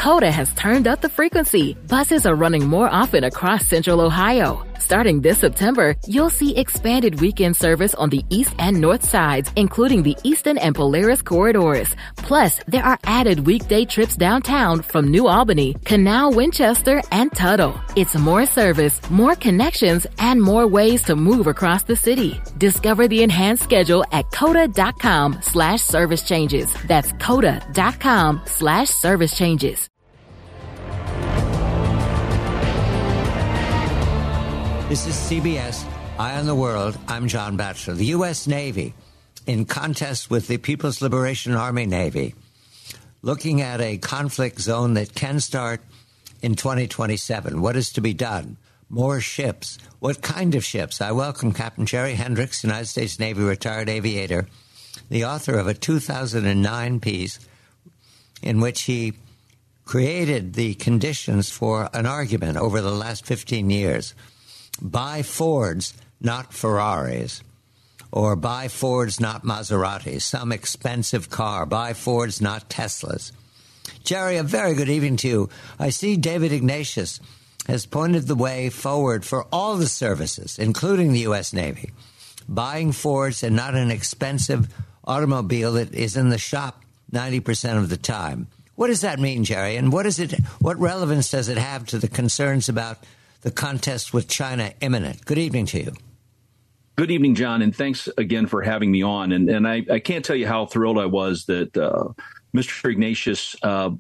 Coda has turned up the frequency. Buses are running more often across Central Ohio. Starting this September, you'll see expanded weekend service on the east and north sides, including the Eastern and Polaris corridors. Plus, there are added weekday trips downtown from New Albany, Canal, Winchester, and Tuttle. It's more service, more connections, and more ways to move across the city. Discover the enhanced schedule at coda.com/service changes. That's coda.com/service changes. This is CBS, Eye on the World. I'm John Batchelor. The U.S. Navy, in contest with the People's Liberation Army Navy, looking at a conflict zone that can start in 2027. What is to be done? More ships. What kind of ships? I welcome Captain Jerry Hendricks, United States Navy retired aviator, the author of a 2009 piece in which he created the conditions for an argument over the last 15 years. Buy Fords, not Ferraris, or buy Fords, not Maseratis, some expensive car. Buy Fords, not Teslas. Jerry, a very good evening to you. I see David Ignatius has pointed the way forward for all the services, including the U.S. Navy, buying Fords and not an expensive automobile that is in the shop 90% of the time. What does that mean, Jerry? And what relevance does it have to the concerns about the contest with China imminent? Good evening to you. Good evening, John, and thanks again for having me on. And I can't tell you how thrilled I was that Mr. Ignatius,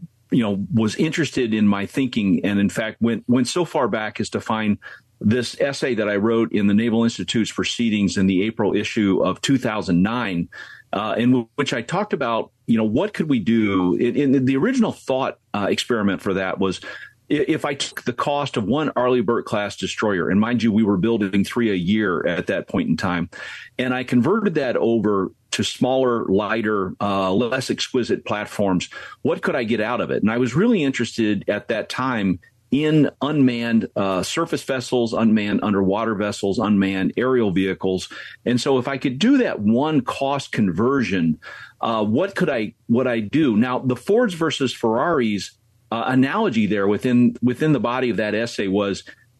was interested in my thinking, and in fact went so far back as to find this essay that I wrote in the Naval Institute's Proceedings in the April issue of 2009, in which I talked about, what could we do? In the original thought experiment for that was, if I took the cost of one Arleigh Burke-class destroyer, and mind you, we were building 3 a year at that point in time, and I converted that over to smaller, lighter, less exquisite platforms, what could I get out of it? And I was really interested at that time in unmanned surface vessels, unmanned underwater vessels, unmanned aerial vehicles. And so if I could do that one cost conversion, what could I do? Now, the Fords versus Ferraris analogy there within the body of that essay was,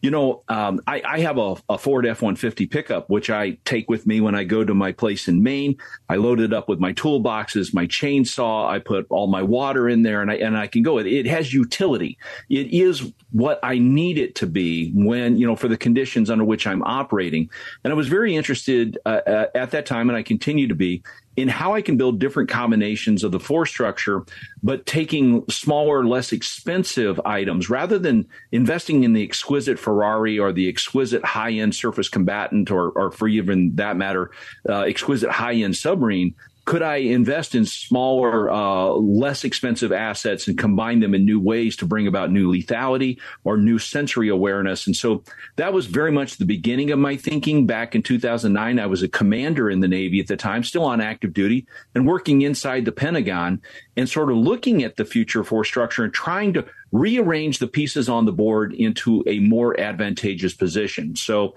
I have a Ford F-150 pickup, which I take with me when I go to my place in Maine. I load it up with my toolboxes, my chainsaw. I put all my water in there, and I can go. It has utility. It is what I need it to be when, for the conditions under which I'm operating. And I was very interested at that time, and I continue to be, in how I can build different combinations of the force structure, but taking smaller, less expensive items rather than investing in the exquisite Ferrari or the exquisite high-end surface combatant or for even that matter, exquisite high-end submarine. Could I invest in smaller, less expensive assets and combine them in new ways to bring about new lethality or new sensory awareness? And so that was very much the beginning of my thinking. Back in 2009, I was a commander in the Navy at the time, still on active duty and working inside the Pentagon and sort of looking at the future force structure and trying to rearrange the pieces on the board into a more advantageous position. So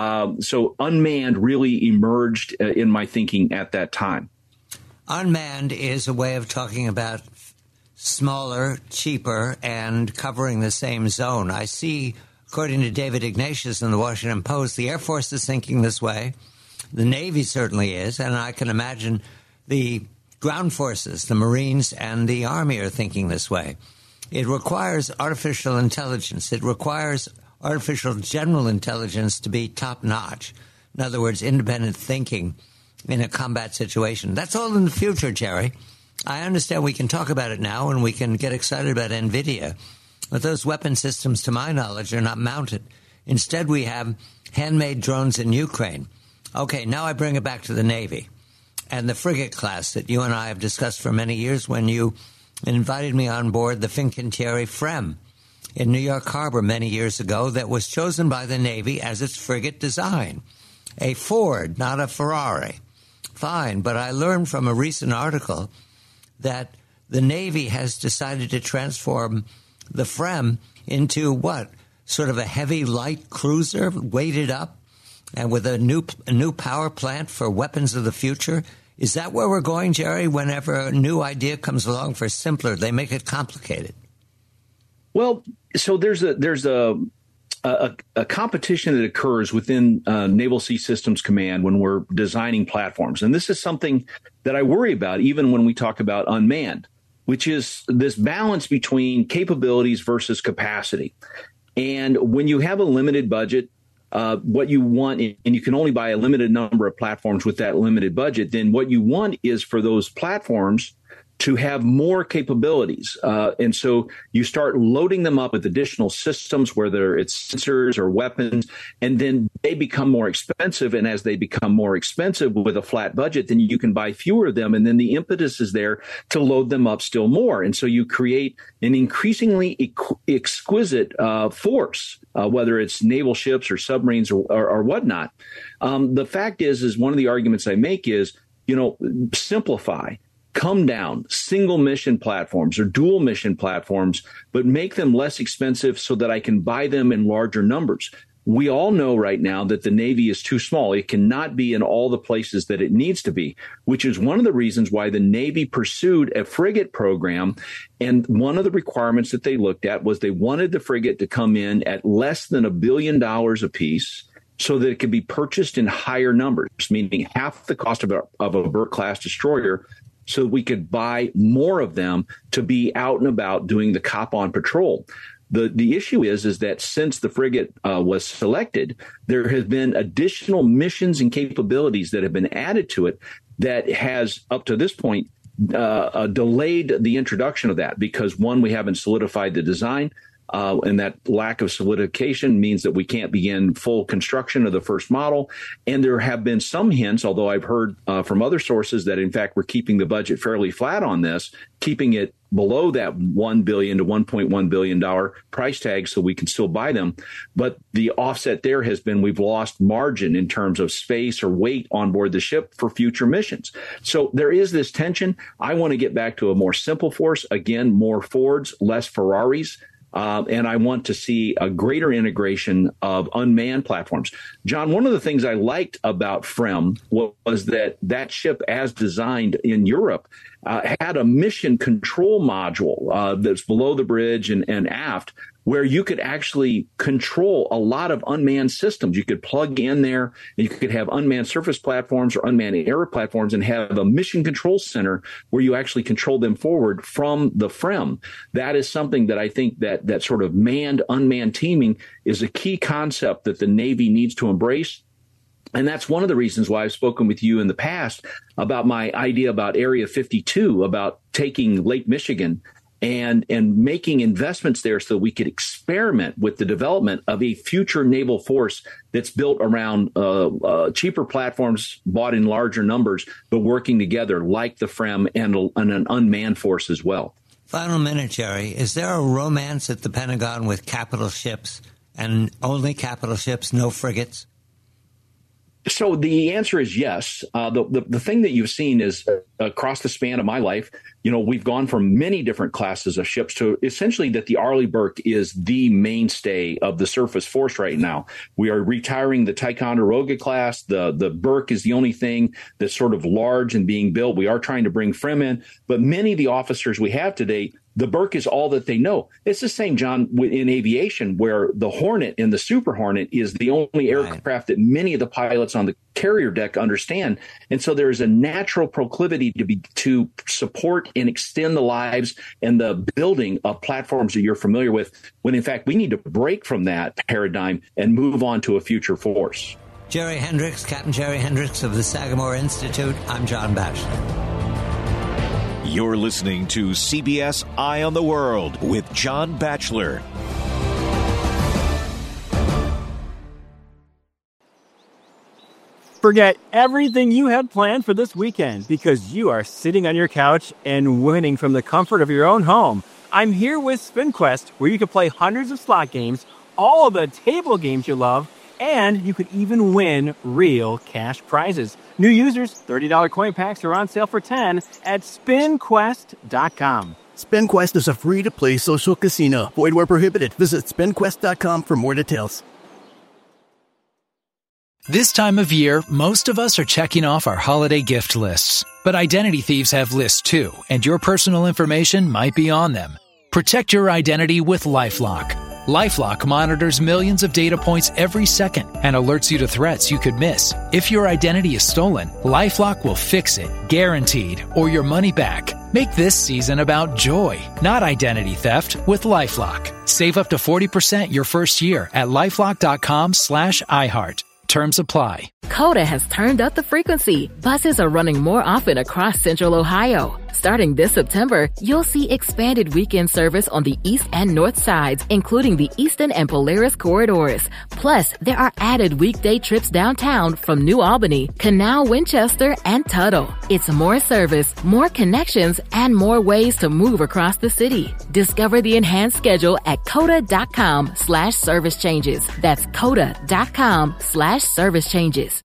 unmanned really emerged in my thinking at that time. Unmanned is a way of talking about smaller, cheaper, and covering the same zone. I see, according to David Ignatius in the Washington Post, the Air Force is thinking this way. The Navy certainly is, and I can imagine the ground forces, the Marines, and the Army are thinking this way. It requires artificial intelligence. It requires artificial general intelligence to be top-notch. In other words, independent thinking in a combat situation. That's all in the future, Jerry. I understand we can talk about it now and we can get excited about NVIDIA, but those weapon systems, to my knowledge, are not mounted. Instead, we have handmade drones in Ukraine. Okay, now I bring it back to the Navy and the frigate class that you and I have discussed for many years when you invited me on board the Fincantieri Frem in New York Harbor many years ago that was chosen by the Navy as its frigate design. A Ford, not a Ferrari. Fine, but I learned from a recent article that the Navy has decided to transform the Frem into what? Sort of a heavy, light cruiser, weighted up, and with a new power plant for weapons of the future? Is that where we're going, Jerry? Whenever a new idea comes along for simpler, they make it complicated. Well, so there's a competition that occurs within Naval Sea Systems Command when we're designing platforms. And this is something that I worry about even when we talk about unmanned, which is this balance between capabilities versus capacity. And when you have a limited budget, what you want, and you can only buy a limited number of platforms with that limited budget, then what you want is for those platforms to have more capabilities. And so you start loading them up with additional systems, whether it's sensors or weapons, and then they become more expensive. And as they become more expensive with a flat budget, then you can buy fewer of them. And then the impetus is there to load them up still more. And so you create an increasingly exquisite force, whether it's naval ships or submarines or whatnot. The fact is one of the arguments I make is, simplify. Come down, single mission platforms or dual mission platforms, but make them less expensive so that I can buy them in larger numbers. We all know right now that the Navy is too small. It cannot be in all the places that it needs to be, which is one of the reasons why the Navy pursued a frigate program. And one of the requirements that they looked at was they wanted the frigate to come in at less than $1 billion apiece, so that it could be purchased in higher numbers, meaning half the cost of a Burke-class destroyer, so we could buy more of them to be out and about doing the COP on patrol. The issue is that since the frigate was selected, there has been additional missions and capabilities that have been added to it that has, up to this point, delayed the introduction of that because, one, we haven't solidified the design. And that lack of solidification means that we can't begin full construction of the first model. And there have been some hints, although I've heard from other sources that, in fact, we're keeping the budget fairly flat on this, keeping it below that $1 billion to $1.1 billion price tag so we can still buy them. But the offset there has been we've lost margin in terms of space or weight on board the ship for future missions. So there is this tension. I want to get back to a more simple force. Again, more Fords, less Ferraris. And I want to see a greater integration of unmanned platforms. John, one of the things I liked about FREM was that ship, as designed in Europe, had a mission control module that's below the bridge and aft, where you could actually control a lot of unmanned systems. You could plug in there, and you could have unmanned surface platforms or unmanned air platforms and have a mission control center where you actually control them forward from the FREM. That is something that I think that sort of manned-unmanned teaming is a key concept that the Navy needs to embrace. And that's one of the reasons why I've spoken with you in the past about my idea about Area 52, about taking Lake Michigan and making investments there so that we could experiment with the development of a future naval force that's built around cheaper platforms bought in larger numbers, but working together like the FREM and an unmanned force as well. Final minute, Jerry. Is there a romance at the Pentagon with capital ships and only capital ships, no frigates? So the answer is yes. The thing that you've seen is across the span of my life, we've gone from many different classes of ships to essentially that the Arleigh Burke is the mainstay of the surface force right now. We are retiring the Ticonderoga class. The Burke is the only thing that's sort of large and being built. We are trying to bring FREM in, but many of the officers we have today, the Burke is all that they know. It's the same, John, in aviation, where the Hornet and the Super Hornet is the only aircraft that many of the pilots on the carrier deck understand. And so there is a natural proclivity to support and extend the lives and the building of platforms that you're familiar with, when in fact we need to break from that paradigm and move on to a future force. Jerry Hendricks, Captain Jerry Hendricks of the Sagamore Institute. I'm John Batchelor. You're listening to CBS Eye on the World with John Batchelor. Forget everything you had planned for this weekend because you are sitting on your couch and winning from the comfort of your own home. I'm here with SpinQuest, where you can play hundreds of slot games, all of the table games you love, and you could even win real cash prizes. New users, $30 coin packs are on sale for $10 at SpinQuest.com. SpinQuest is a free-to-play social casino. Void where prohibited. Visit SpinQuest.com for more details. This time of year, most of us are checking off our holiday gift lists. But identity thieves have lists too, and your personal information might be on them. Protect your identity with LifeLock. LifeLock monitors millions of data points every second and alerts you to threats you could miss. If your identity is stolen, LifeLock will fix it, guaranteed, or your money back. Make this season about joy, not identity theft, with LifeLock. Save up to 40% your first year at LifeLock.com/iHeart. Terms apply. Coda has turned up the frequency. Buses are running more often across Central Ohio. Starting this September, you'll see expanded weekend service on the east and north sides, including the Eastern and Polaris corridors. Plus, there are added weekday trips downtown from New Albany, Canal, Winchester, and Tuttle. It's more service, more connections, and more ways to move across the city. Discover the enhanced schedule at coda.com/service changes. That's coda.com/service changes.